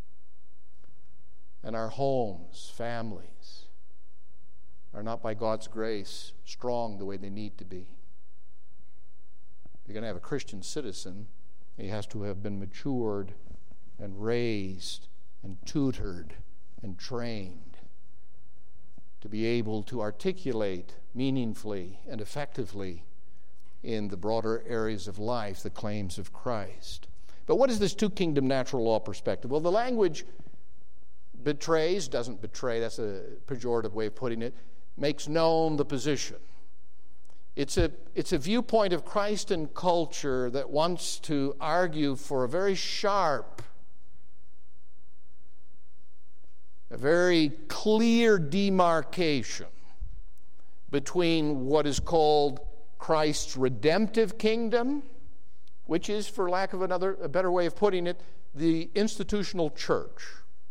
And our homes, families, are not by God's grace strong the way they need to be. If you're going to have a Christian citizen, he has to have been matured and raised and tutored and trained to be able to articulate meaningfully and effectively in the broader areas of life the claims of Christ. But what is this two-kingdom natural law perspective? Well, the language doesn't betray, that's a pejorative way of putting it, makes known the position. It's a viewpoint of Christ and culture that wants to argue for a very sharp, a very clear demarcation between what is called Christ's redemptive kingdom, which is, for lack of a better way of putting it, the institutional church,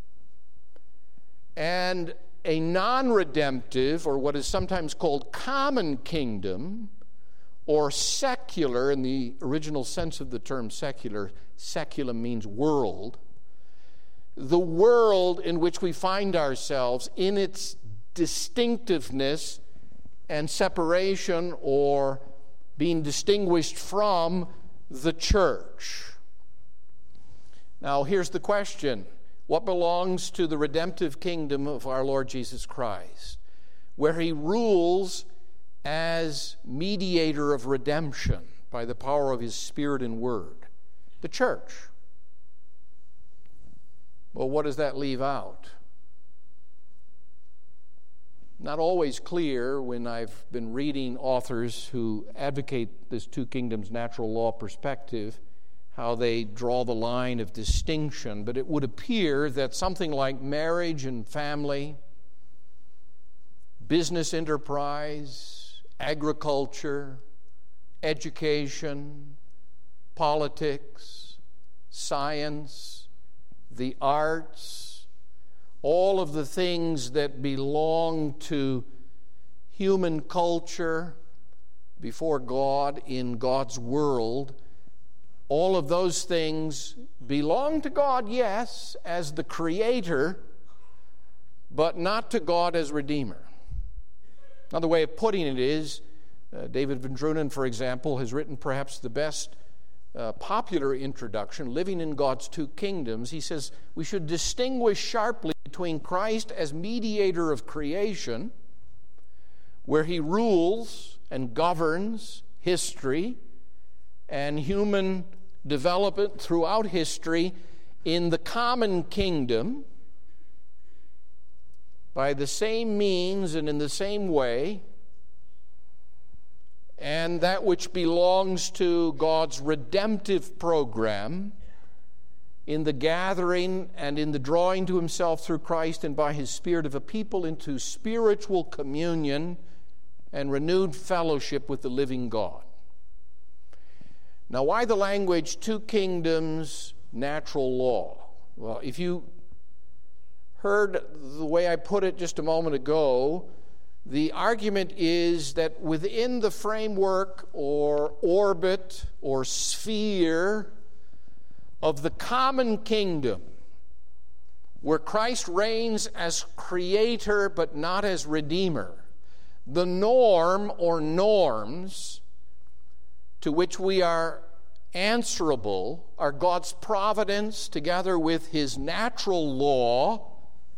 and a non-redemptive, or what is sometimes called common kingdom, or secular, in the original sense of the term secular. Seculum means world. The world in which we find ourselves in its distinctiveness and separation, or being distinguished from the church. Now, here's the question. What belongs to the redemptive kingdom of our Lord Jesus Christ, where he rules as mediator of redemption by the power of his Spirit and Word? The church. Well, what does that leave out? Not always clear when I've been reading authors who advocate this two kingdoms natural law perspective, how they draw the line of distinction, but it would appear that something like marriage and family, business enterprise, agriculture, education, politics, science, the arts, all of the things that belong to human culture before God in God's world, all of those things belong to God, yes, as the Creator, but not to God as Redeemer. Another way of putting it is, David Van Drunen, for example, has written perhaps the best popular introduction, Living in God's Two Kingdoms. He says we should distinguish sharply between Christ as mediator of creation, where he rules and governs history and human development throughout history in the common kingdom by the same means and in the same way, and that which belongs to God's redemptive program in the gathering and in the drawing to himself through Christ and by his Spirit of a people into spiritual communion and renewed fellowship with the living God. Now, why the language two kingdoms, natural law? Well, if you heard the way I put it just a moment ago, the argument is that within the framework or orbit or sphere of the common kingdom, where Christ reigns as creator but not as redeemer, the norm or norms to which we are answerable are God's providence together with his natural law,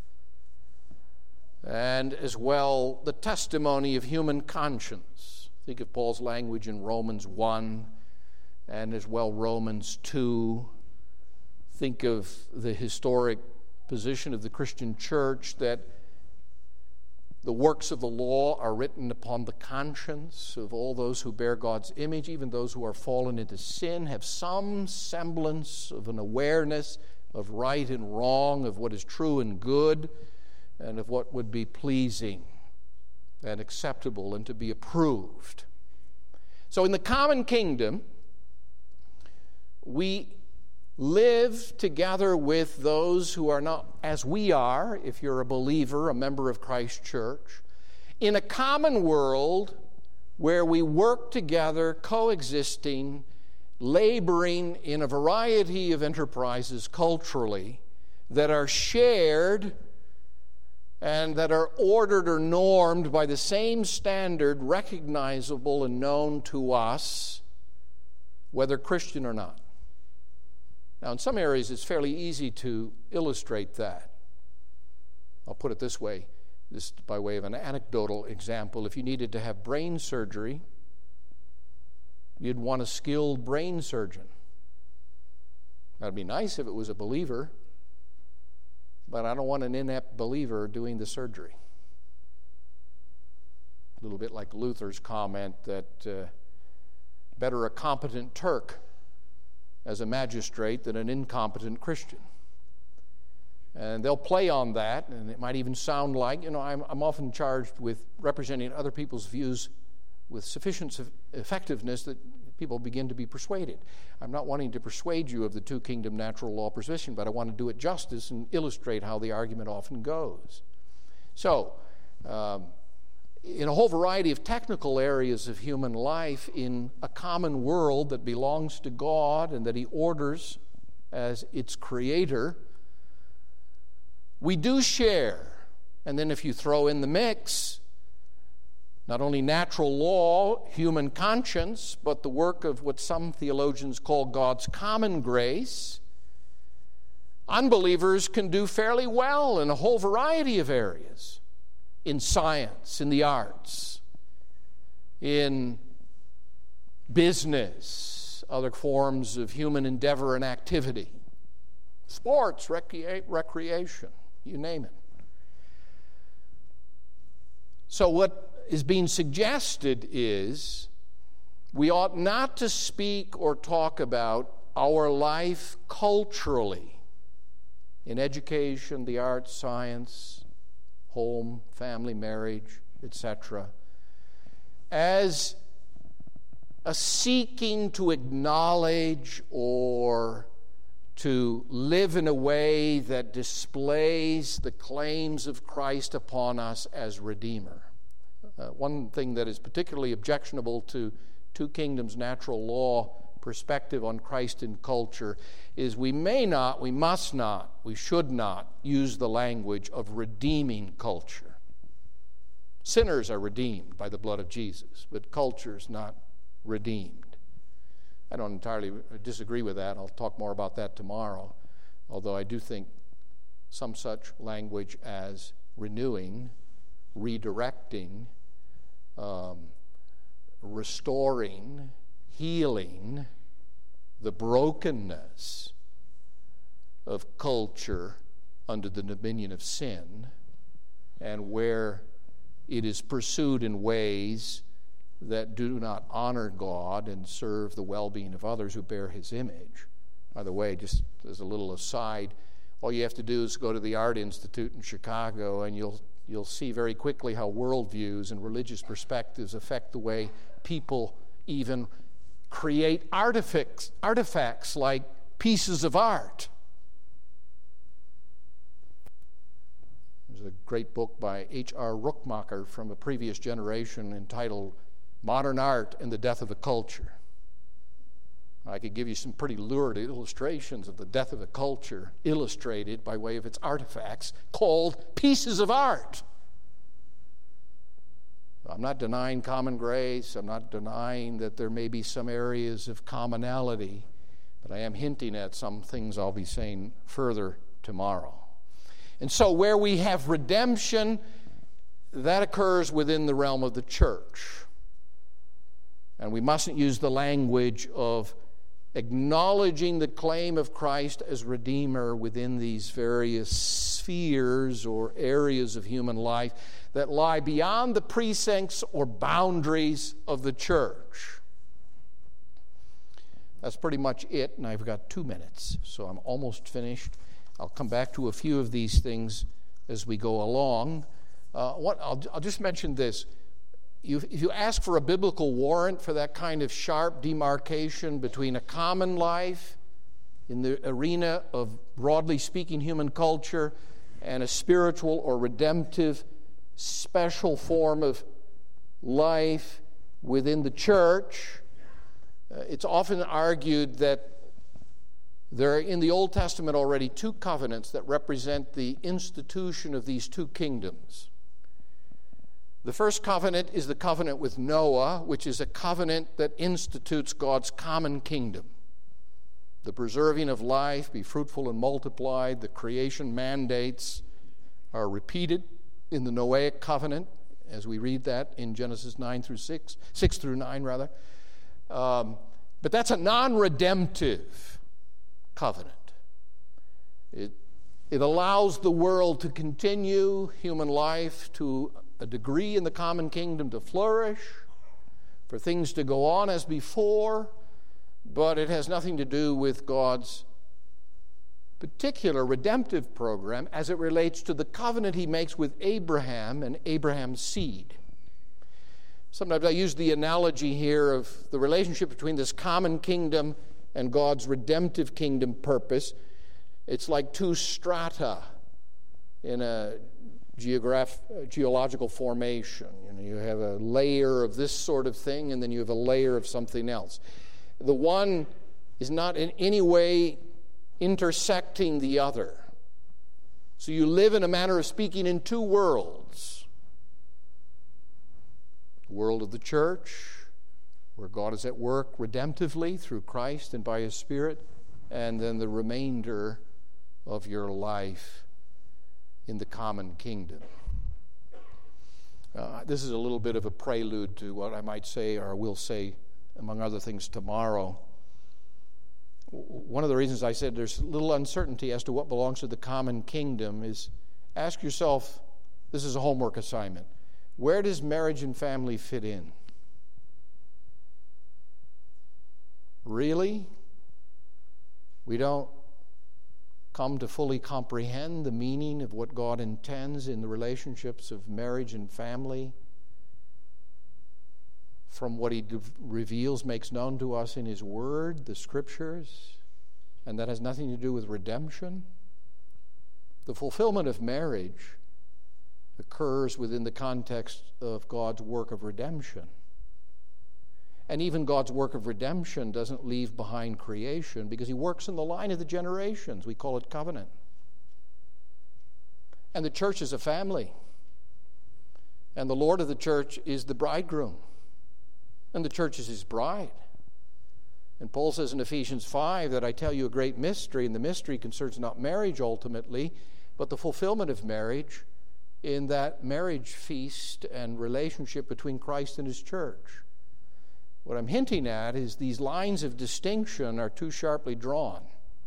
and as well the testimony of human conscience. Think of Paul's language in Romans 1 and as well Romans 2. Think of the historic position of the Christian church that the works of the law are written upon the conscience of all those who bear God's image, even those who are fallen into sin, have some semblance of an awareness of right and wrong, of what is true and good, and of what would be pleasing and acceptable and to be approved. So in the common kingdom, we live together with those who are not as we are, if you're a believer, a member of Christ's church, In a common world where we work together, coexisting, laboring in a variety of enterprises culturally that are shared and that are ordered or normed by the same standard, recognizable and known to us, whether Christian or not. Now, in some areas, it's fairly easy to illustrate that. I'll put it this way, this by way of an anecdotal example. If you needed to have brain surgery, you'd want a skilled brain surgeon. That'd be nice if it was a believer, but I don't want an inept believer doing the surgery. A little bit like Luther's comment that better a competent Turk as a magistrate than an incompetent Christian. And they'll play on that, and it might even sound like, I'm often charged with representing other people's views with sufficient effectiveness that people begin to be persuaded. I'm not wanting to persuade you of the two-kingdom natural law position, but I want to do it justice and illustrate how the argument often goes. So, in a whole variety of technical areas of human life, in a common world that belongs to God and that He orders as its creator, we do share. And then if you throw in the mix not only natural law, human conscience, but the work of what some theologians call God's common grace, unbelievers can do fairly well in a whole variety of areas. In science, in the arts, in business, other forms of human endeavor and activity, sports, recreation, you name it. So what is being suggested is we ought not to speak or talk about our life culturally in education, the arts, science, home, family, marriage, etc., as a seeking to acknowledge or to live in a way that displays the claims of Christ upon us as Redeemer. One thing that is particularly objectionable to Two Kingdoms natural law perspective on Christ in culture is we must not, we should not use the language of redeeming culture. Sinners are redeemed by the blood of Jesus, but culture is not redeemed. I don't entirely disagree with that. I'll talk more about that tomorrow, although I do think some such language as renewing, redirecting, restoring, healing the brokenness of culture under the dominion of sin, and where it is pursued in ways that do not honor God and serve the well-being of others who bear His image. By the way, just as a little aside, all you have to do is go to the Art Institute in Chicago, and you'll see very quickly how worldviews and religious perspectives affect the way people even create artifacts like pieces of art. There's a great book by H.R. Rookmaaker from a previous generation entitled Modern Art and the Death of a Culture. I could give you some pretty lurid illustrations of the death of a culture illustrated by way of its artifacts called pieces of art. I'm not denying common grace. I'm not denying that there may be some areas of commonality, but I am hinting at some things I'll be saying further tomorrow. And so where we have redemption, that occurs within the realm of the church. And we mustn't use the language of acknowledging the claim of Christ as Redeemer within these various spheres or areas of human life that lie beyond the precincts or boundaries of the church. That's pretty much it, and I've got 2 minutes, so I'm almost finished. I'll come back to a few of these things as we go along. I'll just mention this. If you ask for a biblical warrant for that kind of sharp demarcation between a common life in the arena of, broadly speaking, human culture and a spiritual or redemptive special form of life within the church. It's often argued that there are in the Old Testament already two covenants that represent the institution of these two kingdoms. The first covenant is the covenant with Noah, which is a covenant that institutes God's common kingdom. The preserving of life, be fruitful and multiply, the creation mandates are repeated in the Noahic covenant, as we read that in Genesis 6 through 9 rather. But that's a non-redemptive covenant. It allows the world to continue, human life to a degree in the common kingdom to flourish, for things to go on as before, but it has nothing to do with God's particular redemptive program as it relates to the covenant he makes with Abraham and Abraham's seed. Sometimes I use the analogy here of the relationship between this common kingdom and God's redemptive kingdom purpose. It's like two strata in a geological formation. You have a layer of this sort of thing, and then you have a layer of something else. The one is not in any way intersecting the other. So you live, in a manner of speaking, in two worlds. The world of the church, where God is at work redemptively through Christ and by His Spirit, and then the remainder of your life in the common kingdom. This is a little bit of a prelude to what I might say, or will say, among other things, tomorrow. One of the reasons I said there's little uncertainty as to what belongs to the common kingdom is ask yourself, this is a homework assignment, where does marriage and family fit in? Really? We don't come to fully comprehend the meaning of what God intends in the relationships of marriage and family from what He reveals, makes known to us in His Word, the Scriptures, and that has nothing to do with redemption. The fulfillment of marriage occurs within the context of God's work of redemption. And even God's work of redemption doesn't leave behind creation because He works in the line of the generations. We call it covenant. And the church is a family. And the Lord of the church is the bridegroom. And the church is His bride. And Paul says in Ephesians 5 that I tell you a great mystery, and the mystery concerns not marriage ultimately, but the fulfillment of marriage in that marriage feast and relationship between Christ and His church. What I'm hinting at is these lines of distinction are too sharply drawn.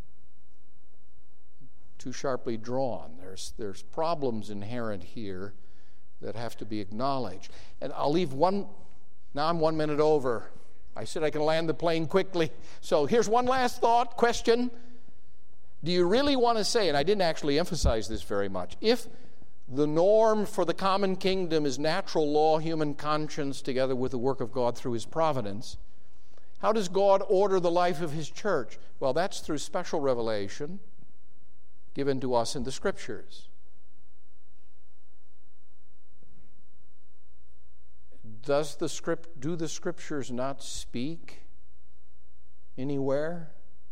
Too sharply drawn. There's problems inherent here that have to be acknowledged. And I'll leave one. Now I'm 1 minute over. I said I can land the plane quickly. So here's one last thought, question. Do you really want to say, and I didn't actually emphasize this very much, if the norm for the common kingdom is natural law, human conscience, together with the work of God through His providence, how does God order the life of His church? Well, that's through special revelation given to us in the Scriptures. Do the Scriptures not speak anywhere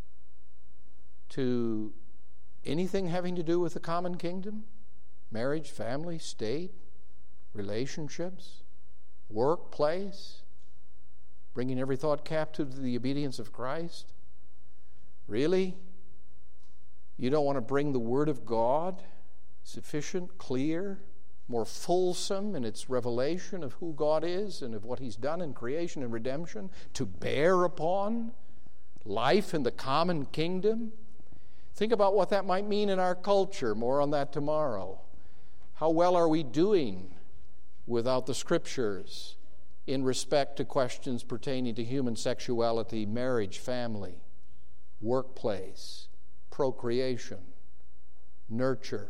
to anything having to do with the common kingdom? Marriage, family, state, relationships, workplace, bringing every thought captive to the obedience of Christ? Really? You don't want to bring the Word of God, sufficient, clear, more fulsome in its revelation of who God is and of what He's done in creation and redemption, to bear upon life in the common kingdom? Think about what that might mean in our culture. More on that tomorrow. How well are we doing without the Scriptures in respect to questions pertaining to human sexuality, marriage, family, workplace, procreation, nurture?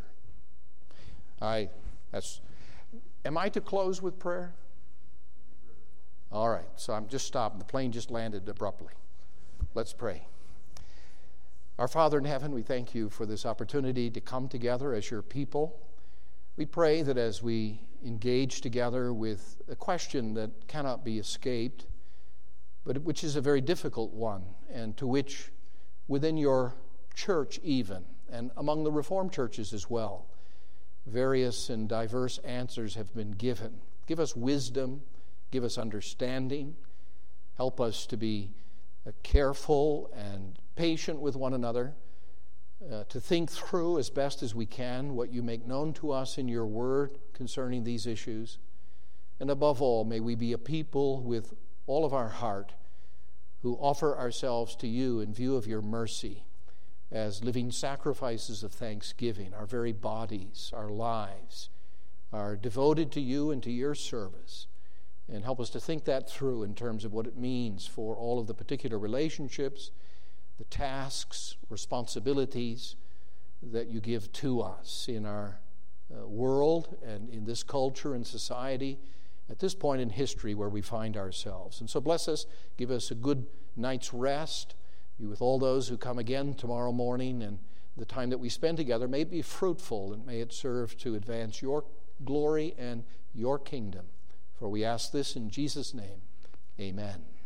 Am I to close with prayer? All right, so I'm just stopping. The plane just landed abruptly. Let's pray. Our Father in heaven, we thank You for this opportunity to come together as Your people. We pray that as we engage together with a question that cannot be escaped, but which is a very difficult one, and to which within your church even, and among the Reformed churches as well, various and diverse answers have been given. Give us wisdom, give us understanding, help us to be careful and patient with one another, to think through as best as we can what you make known to us in your word concerning these issues. And above all, may we be a people with all of our heart who offer ourselves to you in view of your mercy as living sacrifices of thanksgiving. Our very bodies, our lives are devoted to you and to your service. And help us to think that through in terms of what it means for all of the particular relationships, the tasks, responsibilities that you give to us in our world and in this culture and society at this point in history where we find ourselves. And so bless us, give us a good night's rest. Be with all those who come again tomorrow morning, and the time that we spend together may be fruitful, and may it serve to advance your glory and your kingdom. For we ask this in Jesus' name. Amen.